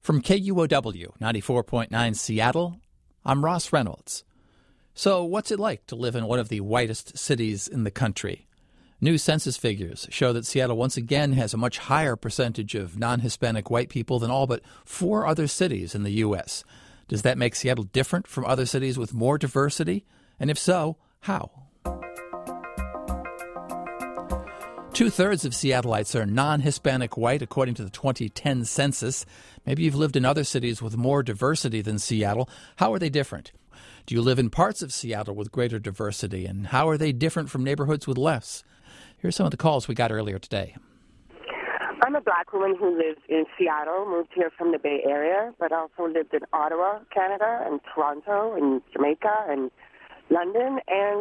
From KUOW 94.9 Seattle, I'm Ross Reynolds. So what's it like to live in one of the whitest cities in the country? New census figures show that Seattle once again has a much higher percentage of non-Hispanic white people than all but 4 other cities in the U.S. Does that make Seattle different from other cities with more diversity? And if so, how? 2/3 of Seattleites are non-Hispanic white, according to the 2010 census. Maybe you've lived in other cities with more diversity than Seattle. How are they different? Do you live in parts of Seattle with greater diversity? And how are they different from neighborhoods with less? Here's some of the calls we got earlier today. I'm a black woman who lives in Seattle, moved here from the Bay Area, but also lived in Ottawa, Canada, and Toronto, and Jamaica, and London, and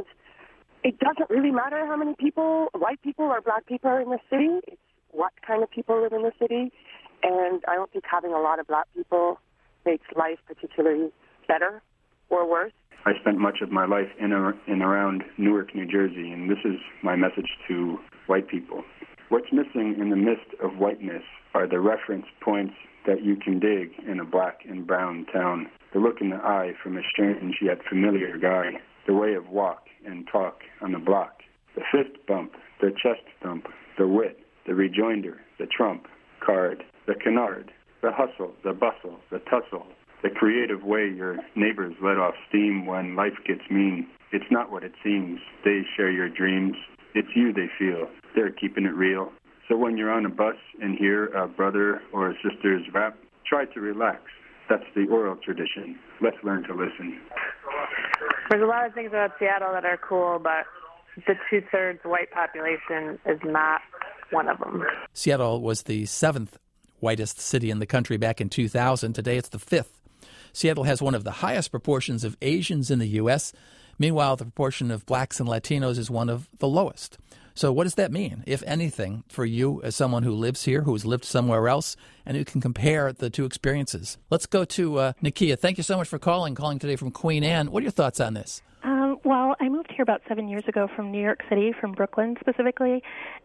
it doesn't really matter how many people, white people or black people, are in the city. It's what kind of people live in the city. And I don't think having a lot of black people makes life particularly better or worse. I spent much of my life in and around Newark, New Jersey, and this is my message to white people. What's missing in the midst of whiteness are the reference points that you can dig in a black and brown town. The look in the eye from a strange yet familiar guy. The way of walk and talk on the block, the fist bump, the chest thump, the wit, the rejoinder, the trump card, the canard, the hustle, the bustle, the tussle, the creative way your neighbors let off steam when life gets mean. It's not what it seems. They share your dreams. It's you they feel. They're keeping it real. So when you're on a bus and hear a brother or a sister's rap, try to relax. That's the oral tradition. Let's learn to listen. There's a lot of things about Seattle that are cool, but the 2/3 white population is not one of them. Seattle was the 7th whitest city in the country back in 2000. Today it's the 5th. Seattle has one of the highest proportions of Asians in the U.S. Meanwhile, the proportion of blacks and Latinos is one of the lowest. So what does that mean, if anything, for you as someone who lives here, who has lived somewhere else, and who can compare the two experiences? Let's go to Nakia. Thank you so much for calling today from Queen Anne. What are your thoughts on this? Well, I moved here about 7 years ago from New York City, from Brooklyn specifically,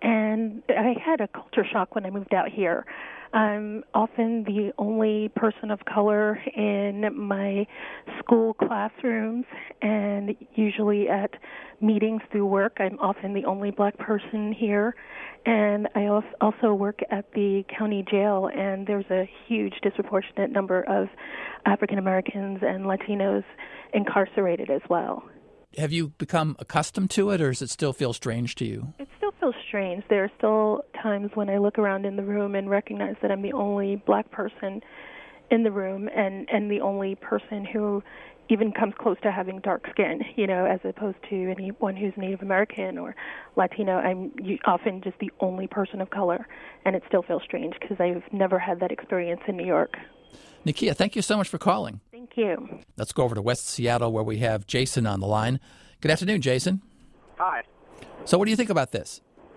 and I had a culture shock when I moved out here. I'm often the only person of color in my school classrooms, and usually at meetings through work, I'm often the only black person here. And I also work at the county jail, and there's a huge disproportionate number of African Americans and Latinos incarcerated as well. Have you become accustomed to it, or does it still feel strange to you? It still feels strange. There are still times when I look around in the room and recognize that I'm the only black person in the room and the only person who even comes close to having dark skin, as opposed to anyone who's Native American or Latino. I'm often just the only person of color, and it still feels strange because I've never had that experience in New York. Nikia, thank you so much for calling. Thank you. Let's go over to West Seattle where we have Jason on the line. Good afternoon, Jason. Hi. So what do you think about this?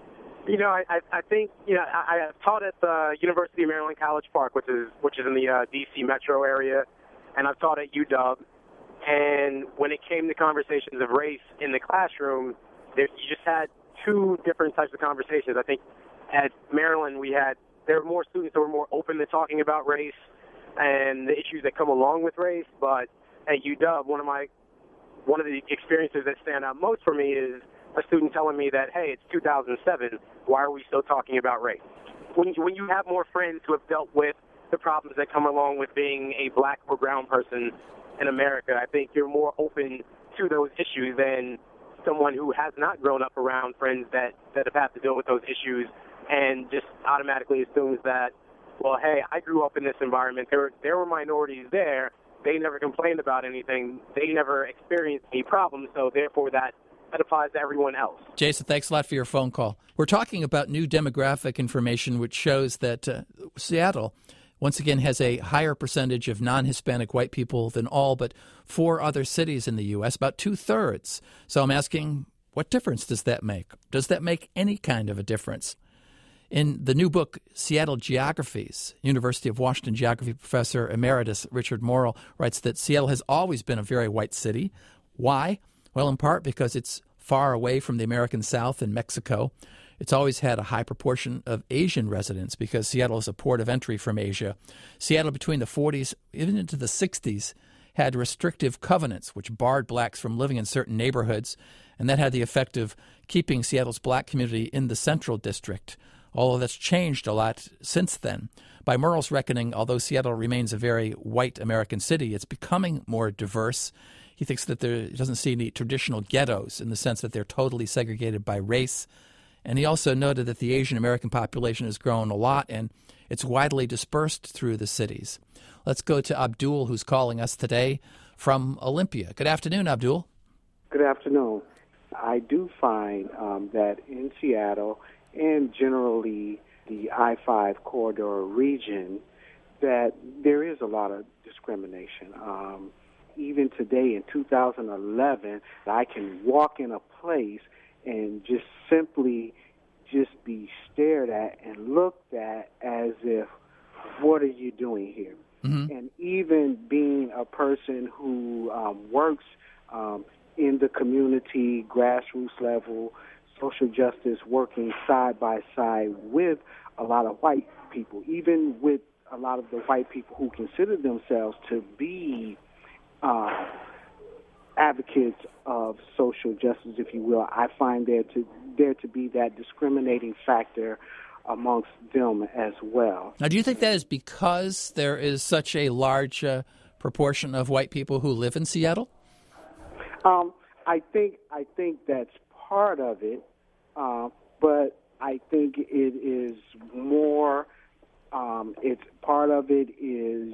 I think, I taught at the University of Maryland College Park, which is in the D.C. metro area, and I've taught at UW. And when it came to conversations of race in the classroom, you just had 2 different types of conversations. I think at Maryland there were more students that were more open to talking about race and the issues that come along with race. But at UW, one of the experiences that stand out most for me is a student telling me that, hey, it's 2007. Why are we still talking about race? When you have more friends who have dealt with the problems that come along with being a black or brown person in America, I think you're more open to those issues than someone who has not grown up around friends that have had to deal with those issues and just automatically assumes that, well, hey, I grew up in this environment. There were minorities there. They never complained about anything. They never experienced any problems, so therefore that applies to everyone else. Jason, thanks a lot for your phone call. We're talking about new demographic information which shows that Seattle, once again, has a higher percentage of non-Hispanic white people than all but 4 other cities in the U.S., about 2/3. So I'm asking, what difference does that make? Does that make any kind of a difference? In the new book, Seattle Geographies, University of Washington geography professor emeritus Richard Morrill writes that Seattle has always been a very white city. Why? Well, in part because it's far away from the American South and Mexico. It's always had a high proportion of Asian residents because Seattle is a port of entry from Asia. Seattle between the 40s, even into the 60s, had restrictive covenants which barred blacks from living in certain neighborhoods, and that had the effect of keeping Seattle's black community in the Central District, although that's changed a lot since then. By Murrell's reckoning, although Seattle remains a very white American city, it's becoming more diverse. He thinks that he doesn't see any traditional ghettos in the sense that they're totally segregated by race. And he also noted that the Asian American population has grown a lot and it's widely dispersed through the cities. Let's go to Abdul, who's calling us today from Olympia. Good afternoon, Abdul. Good afternoon. I do find that in Seattle and generally the I-5 corridor region that there is a lot of discrimination. Even today in 2011, I can walk in a place and just simply just be stared at and looked at as if, what are you doing here? Mm-hmm. And even being a person who works in the community, grassroots level, social justice, working side by side with a lot of white people, even with a lot of the white people who consider themselves to be advocates of social justice, if you will, I find there to be that discriminating factor amongst them as well. Now, do you think that is because there is such a large proportion of white people who live in Seattle? I think that's part of it, but I think it is more. It's part of it is.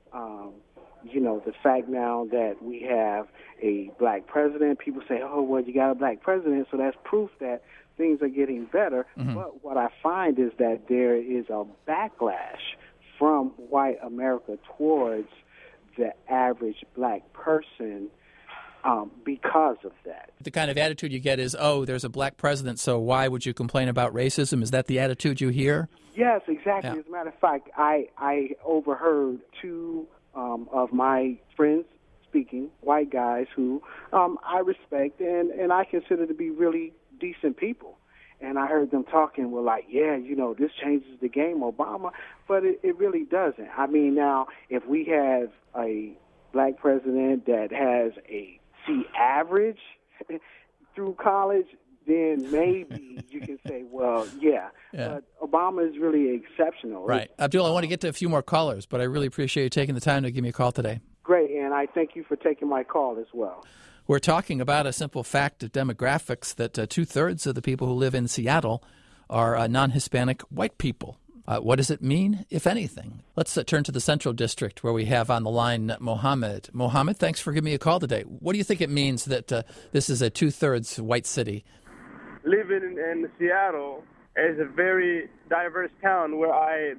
The fact now that we have a black president, people say, oh, well, you got a black president, so that's proof that things are getting better. Mm-hmm. But what I find is that there is a backlash from white America towards the average black person because of that. The kind of attitude you get is, oh, there's a black president, so why would you complain about racism? Is that the attitude you hear? Yes, exactly. Yeah. As a matter of fact, I overheard two of my friends speaking, white guys who I respect and I consider to be really decent people. And I heard them talking, well, like, yeah, this changes the game, Obama, but it really doesn't. I mean, now, if we have a black president that has a C average through college, then maybe you can say, well, yeah. But Obama is really exceptional. Right. Abdul, I want to get to a few more callers, but I really appreciate you taking the time to give me a call today. Great, and I thank you for taking my call as well. We're talking about a simple fact of demographics that two-thirds of the people who live in Seattle are non-Hispanic white people. What does it mean, if anything? Let's turn to the Central District, where we have on the line Mohammed. Mohammed, thanks for giving me a call today. What do you think it means that this is a two-thirds white city? Living in Seattle is a very diverse town where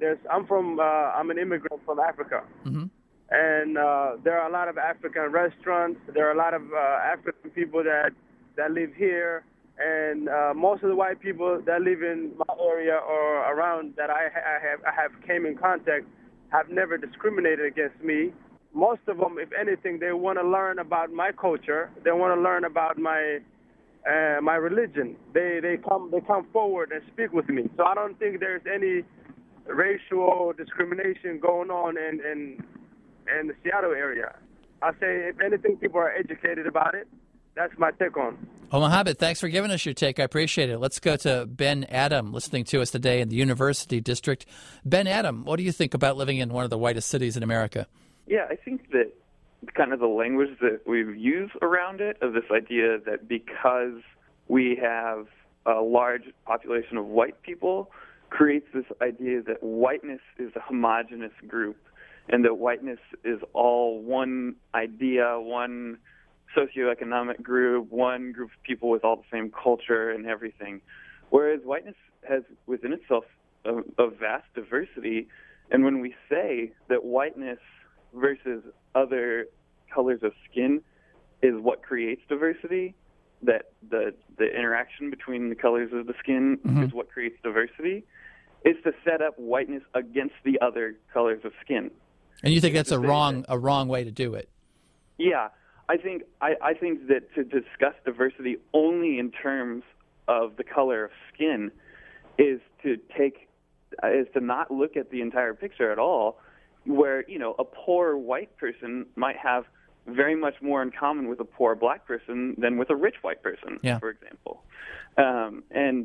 I'm an immigrant from Africa. Mm-hmm. And there are a lot of African restaurants. There are a lot of African people that live here. And most of the white people that live in my area or around that I have came in contact have never discriminated against me. Most of them, if anything, they want to learn about my culture. They want to learn about my religion. They come forward and speak with me. So I don't think there's any racial discrimination going on in the Seattle area. I say, if anything, people are educated about it. That's my take on. Oh, Mohammed, thanks for giving us your take. I appreciate it. Let's go to Ben Adam, listening to us today in the University District. Ben Adam, what do you think about living in one of the whitest cities in America? Yeah, I think that kind of the language that we use around it, of this idea that because we have a large population of white people, creates this idea that whiteness is a homogenous group, and that whiteness is all one idea, one socioeconomic group, one group of people with all the same culture and everything. Whereas whiteness has within itself a vast diversity, and when we say that whiteness versus other colors of skin is what creates diversity, that the interaction between the colors of the skin mm-hmm. is what creates diversity, is to set up whiteness against the other colors of skin. And you think that's a wrong way to do it? Yeah. I think that to discuss diversity only in terms of the color of skin is to not look at the entire picture at all, where, you know, a poor white person might have very much more in common with a poor black person than with a rich white person, for example. And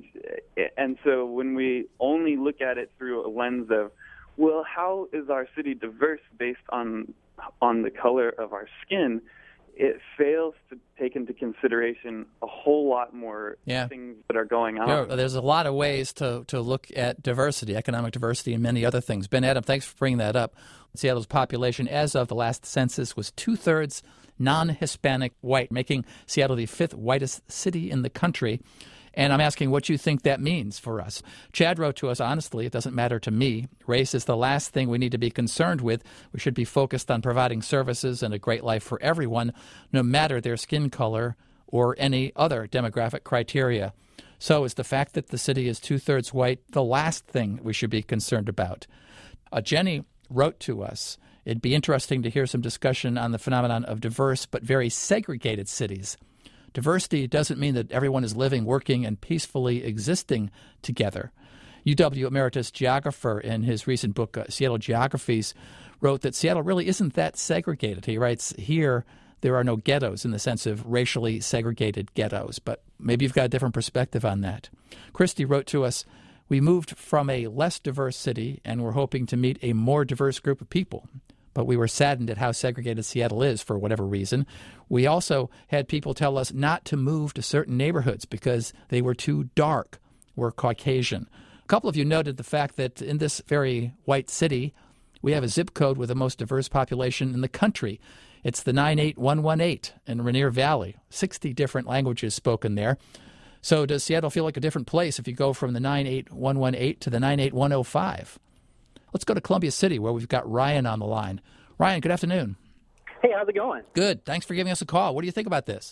so when we only look at it through a lens of, well, how is our city diverse based on the color of our skin, it fails to take into consideration a whole lot more things that are going on. Yeah, there's a lot of ways to look at diversity, economic diversity, and many other things. Ben Adam, thanks for bringing that up. Seattle's population, as of the last census, was 2/3 non-Hispanic white, making Seattle the 5th whitest city in the country. And I'm asking what you think that means for us. Chad wrote to us, honestly, it doesn't matter to me. Race is the last thing we need to be concerned with. We should be focused on providing services and a great life for everyone, no matter their skin color or any other demographic criteria. So is the fact that the city is 2/3 white the last thing we should be concerned about? Jenny wrote to us, it'd be interesting to hear some discussion on the phenomenon of diverse but very segregated cities. Diversity doesn't mean that everyone is living, working, and peacefully existing together. UW Emeritus geographer, in his recent book, Seattle Geographies, wrote that Seattle really isn't that segregated. He writes, here, there are no ghettos in the sense of racially segregated ghettos, but maybe you've got a different perspective on that. Christy wrote to us, we moved from a less diverse city and we're hoping to meet a more diverse group of people. But we were saddened at how segregated Seattle is for whatever reason. We also had people tell us not to move to certain neighborhoods because they were too dark. We're Caucasian. A couple of you noted the fact that in this very white city, we have a zip code with the most diverse population in the country. It's the 98118 in Rainier Valley, 60 different languages spoken there. So does Seattle feel like a different place if you go from the 98118 to the 98105? Let's go to Columbia City, where we've got Ryan on the line. Ryan, good afternoon. Hey, how's it going? Good. Thanks for giving us a call. What do you think about this?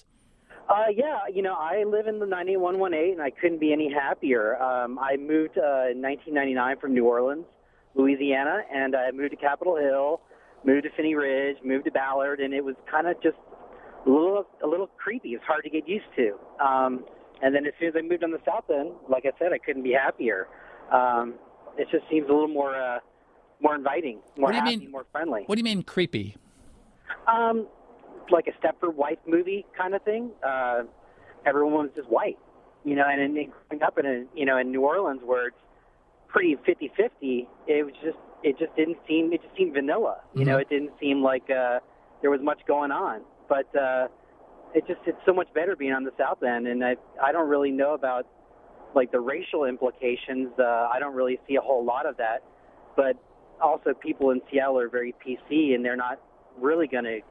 I live in the 98118, and I couldn't be any happier. I moved in 1999 from New Orleans, Louisiana, and I moved to Capitol Hill, moved to Phinney Ridge, moved to Ballard, and it was kind of just a little creepy. It's hard to get used to. And then as soon as I moved on the south end, like I said, I couldn't be happier. It just seems a little more inviting, more happy, more friendly. What do you mean creepy? Like a Stepford Wife movie kind of thing. Everyone was just white, and then growing up in New Orleans where it's pretty 50-50, it just seemed vanilla. Mm-hmm. It didn't seem like there was much going on. But it's so much better being on the south end, and I don't really know about like the racial implications. I don't really see a whole lot of that, but also people in Seattle are very PC, and they're not really going to,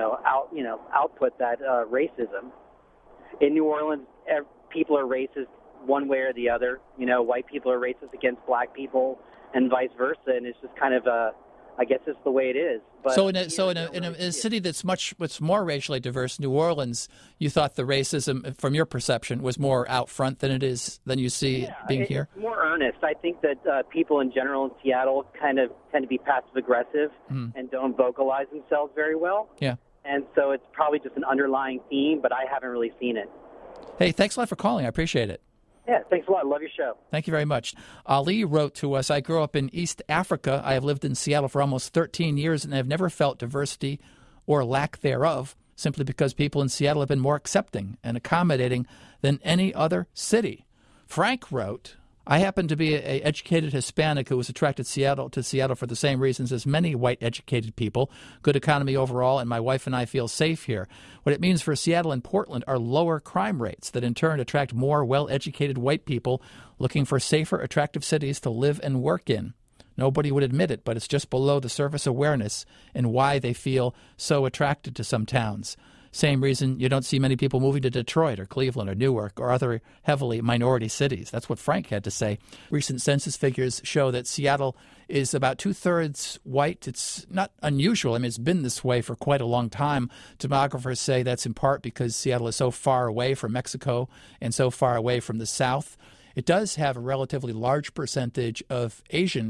output that racism. In New Orleans, people are racist one way or the other. White people are racist against black people, and vice versa, and it's just kind of I guess it's the way it is. But in a city that's much more racially diverse, New Orleans, you thought the racism, from your perception, was more out front than you see being here? It's more earnest. I think that people in general in Seattle kind of tend to be passive-aggressive and don't vocalize themselves very well. Yeah. And so it's probably just an underlying theme, but I haven't really seen it. Hey, thanks a lot for calling. I appreciate it. Yeah, thanks a lot. Love your show. Thank you very much. Ali wrote to us, I grew up in East Africa. I have lived in Seattle for almost 13 years, and I have never felt diversity or lack thereof, simply because people in Seattle have been more accepting and accommodating than any other city. Frank wrote, I happen to be an educated Hispanic who was attracted to Seattle for the same reasons as many white educated people, good economy overall, and my wife and I feel safe here. What it means for Seattle and Portland are lower crime rates that in turn attract more well-educated white people looking for safer, attractive cities to live and work in. Nobody would admit it, but it's just below the surface awareness and why they feel so attracted to some towns. Same reason you don't see many people moving to Detroit or Cleveland or Newark or other heavily minority cities. That's what Frank had to say. Recent census figures show that Seattle is about 2/3 white. It's not unusual. I mean, it's been this way for quite a long time. Demographers say that's in part because Seattle is so far away from Mexico and so far away from the South. It does have a relatively large percentage of Asian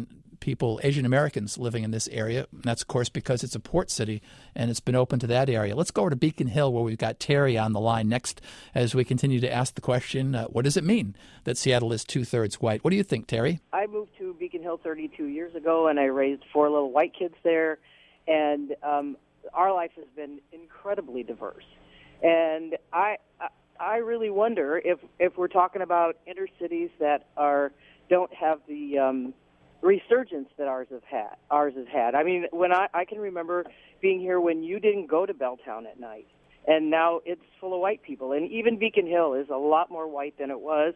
people, Asian Americans living in this area. And that's, of course, because it's a port city and it's been open to that area. Let's go over to Beacon Hill, where we've got Terry on the line next as we continue to ask the question, what does it mean that Seattle is 2/3 white? What do you think, Terry? I moved to Beacon Hill 32 years ago, and I raised 4 little white kids there. And our life has been incredibly diverse. And I really wonder if we're talking about inner cities that don't have the resurgence that ours has had. I mean, when I can remember being here when you didn't go to Belltown at night, and now it's full of white people. And even Beacon Hill is a lot more white than it was.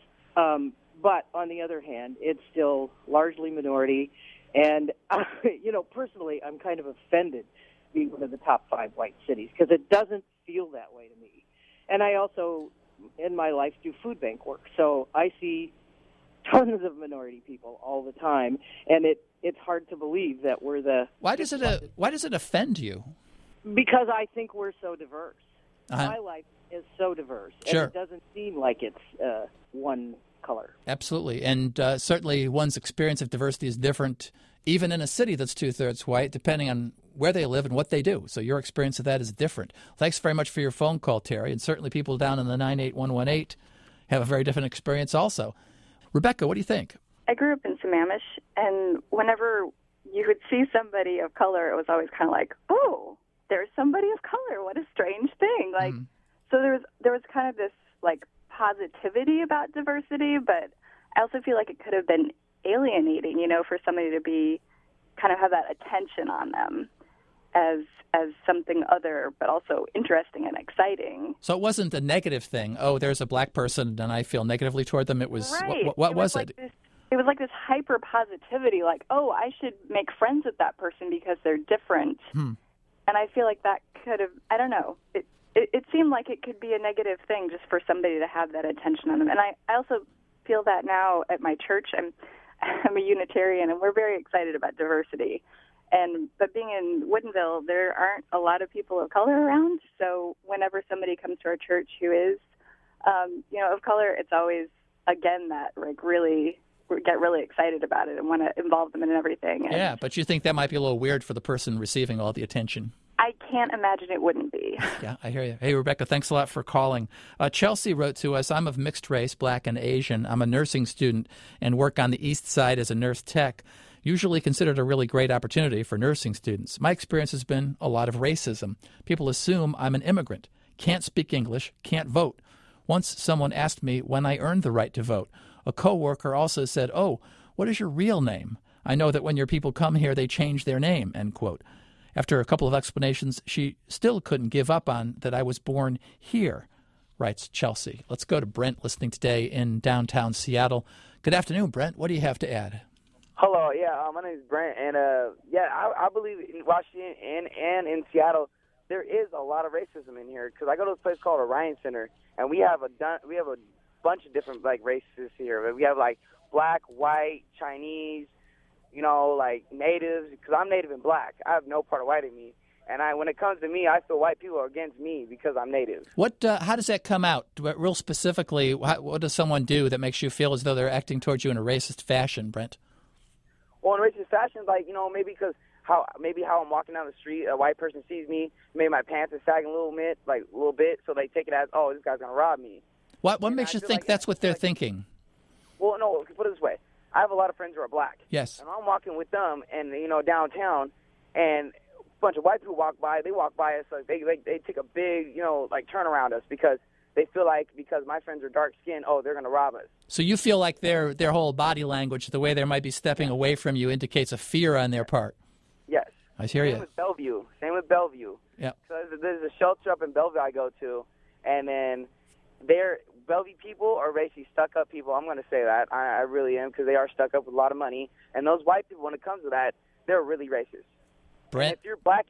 But on the other hand, it's still largely minority. And, personally, I'm kind of offended being one of the top 5 white cities because it doesn't feel that way to me. And I also, in my life, do food bank work. So I see tons of minority people all the time. And it's hard to believe that we're the... Why does it offend you? Because I think we're so diverse. Uh-huh. My life is so diverse. Sure. And it doesn't seem like it's one color. Absolutely. And certainly one's experience of diversity is different, even in a city that's 2/3 white, depending on where they live and what they do. So your experience of that is different. Thanks very much for your phone call, Terry. And certainly people down in the 98118 have a very different experience also. Rebecca, what do you think? I grew up in Sammamish, and whenever you would see somebody of color, it was always kind of like, oh, there's somebody of color. What a strange thing. Like, so there was kind of this, like, positivity about diversity, but I also feel like it could have been alienating, for somebody to be kind of have that attention on them as something other, but also interesting and exciting. So it wasn't a negative thing. Oh, there's a black person and I feel negatively toward them. It was, right. What was like it? It was like this hyper positivity, like, oh, I should make friends with that person because they're different. And I feel like that could have, I don't know, it seemed like it could be a negative thing just for somebody to have that attention on them. And I also feel that now at my church. I'm a Unitarian, and we're very excited about diversity. But being in Woodinville, there aren't a lot of people of color around. So whenever somebody comes to our church who is, of color, it's always, again, that like really we get really excited about it and want to involve them in everything. Yeah, but you think that might be a little weird for the person receiving all the attention. I can't imagine it wouldn't be. Yeah, I hear you. Hey, Rebecca, thanks a lot for calling. Chelsea wrote to us, I'm of mixed race, black and Asian. I'm a nursing student and work on the east side as a nurse tech, usually considered a really great opportunity for nursing students. My experience has been a lot of racism. People assume I'm an immigrant, can't speak English, can't vote. Once someone asked me when I earned the right to vote. A coworker also said, oh, what is your real name? I know that when your people come here, they change their name, end quote. After a couple of explanations, she still couldn't give up on that I was born here, writes Chelsea. Let's go to Brent, listening today in downtown Seattle. Good afternoon, Brent. What do you have to add? Hello, my name is Brent, and I believe in Washington and in Seattle, there is a lot of racism in here because I go to a place called Orion Center, and we have a bunch of different like races here. We have like black, white, Chinese, like natives, because I'm native and black. I have no part of white in me. And when it comes to me, I feel white people are against me because I'm native. How does that come out? Real specifically, what does someone do that makes you feel as though they're acting towards you in a racist fashion, Brent? Well, in racist fashion, like, maybe because how I'm walking down the street, a white person sees me, maybe my pants are sagging a little bit, so they take it as, oh, this guy's going to rob me. What makes you think that's what they're thinking? Well, no, put it this way. I have a lot of friends who are black. Yes. And I'm walking with them, and downtown, and a bunch of white people walk by. They walk by us, like they take a big, turn around us because they feel like because my friends are dark skinned, oh, they're going to rob us. So you feel like their whole body language, the way they might be stepping away from you, indicates a fear on their part. Yes. I hear you. Same with Bellevue. Yeah. So there's a shelter up in Bellevue I go to, and then Bellevue people are basically stuck-up people. I'm going to say that. I really am, because they are stuck up with a lot of money. And those white people, when it comes to that, they're really racist. Brent? And if you're black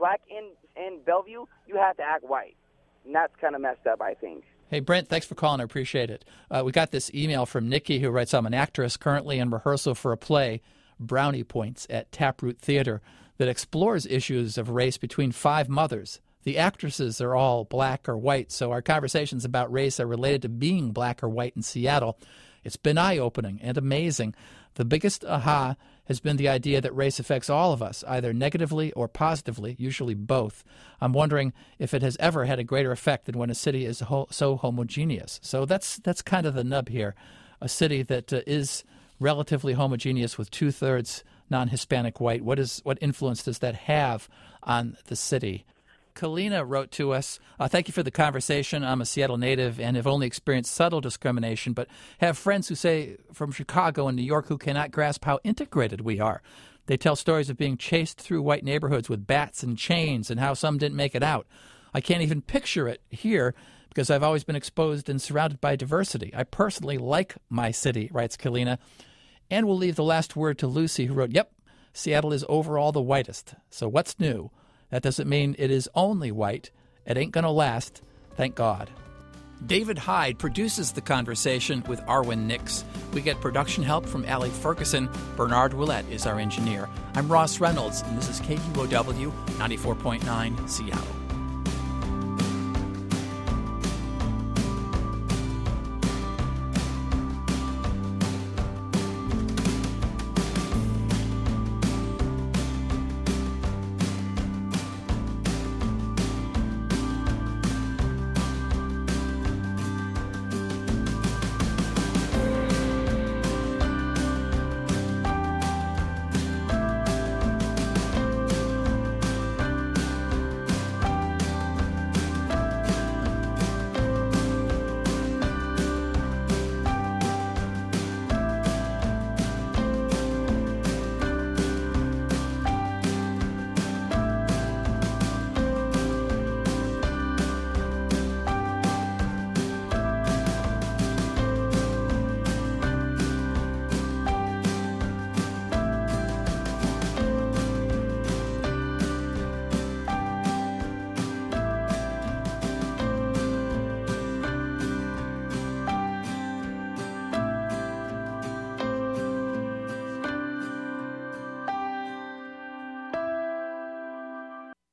in Bellevue, you have to act white. And that's kind of messed up, I think. Hey, Brent, thanks for calling. I appreciate it. We got this email from Nikki, who writes, I'm an actress currently in rehearsal for a play, Brownie Points, at Taproot Theater, that explores issues of race between 5 mothers. The actresses are all black or white, so our conversations about race are related to being black or white in Seattle. It's been eye-opening and amazing. The biggest aha has been the idea that race affects all of us, either negatively or positively, usually both. I'm wondering if it has ever had a greater effect than when a city is so homogeneous. So that's kind of the nub here. A city that is relatively homogeneous with 2/3 non-Hispanic white. What influence does that have on the city? Kalina wrote to us, thank you for the conversation. I'm a Seattle native and have only experienced subtle discrimination, but have friends who say from Chicago and New York who cannot grasp how integrated we are. They tell stories of being chased through white neighborhoods with bats and chains and how some didn't make it out. I can't even picture it here because I've always been exposed and surrounded by diversity. I personally like my city, writes Kalina. And we'll leave the last word to Lucy, who wrote, yep, Seattle is overall the whitest. So what's new? That doesn't mean it is only white. It ain't going to last, thank God. David Hyde produces The Conversation with Arwen Nix. We get production help from Allie Ferguson. Bernard Willett is our engineer. I'm Ross Reynolds, and this is KUOW 94.9 Seattle.